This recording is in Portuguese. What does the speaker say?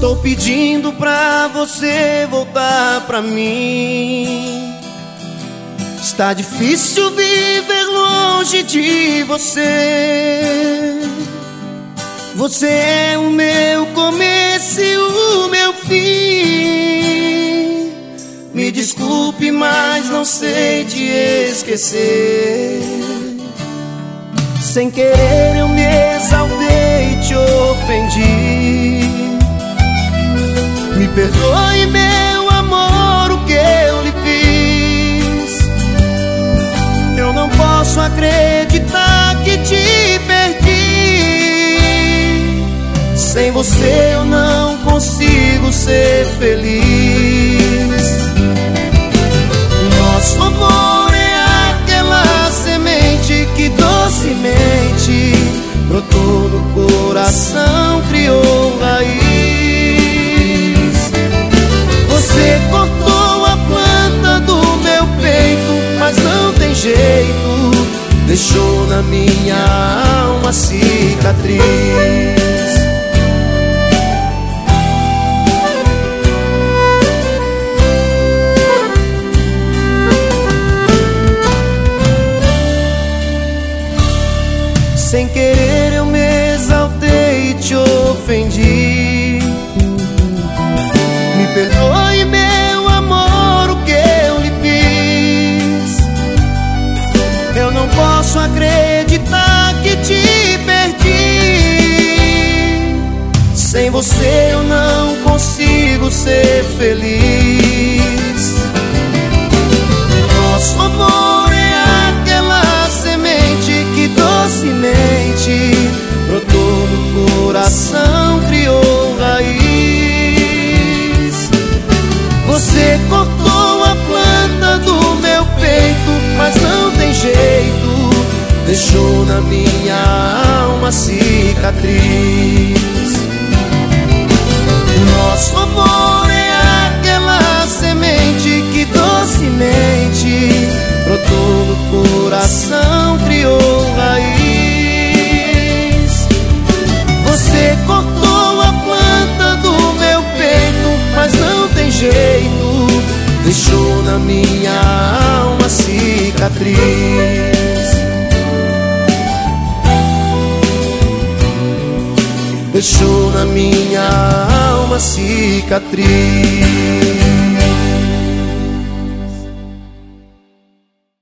Estou pedindo pra você voltar pra mim. Está difícil viver longe de você. Você é o meu começo e o meu fim. Me desculpe, mas não sei te esquecer. Sem querer eu me exaltei e te ofendi. Me perdoe, meu amor, o que eu lhe fiz. Eu não posso acreditar que te perdi. Sem você eu não consigo ser feliz. Nosso amor é aquela semente que docemente brotou no coração, criou raiz. Você cortou a planta do meu peito, mas não tem jeito, deixou na minha alma cicatriz. Sem querer eu me exaltei e te ofendi. Me perdoe, meu amor, o que eu lhe fiz. Eu não posso acreditar que te perdi. Sem você eu não consigo ser feliz. Nosso amor é aquela semente que docemente brotou no coração, criou raiz. Você cortou a planta do meu peito, mas não tem jeito, deixou na minha alma cicatriz. Nosso amor é aquela semente que docemente brotou no coração, criou raiz. Você cortou a planta do meu peito, mas não tem jeito, deixou na minha alma cicatriz. Deixou na minha alma cicatriz.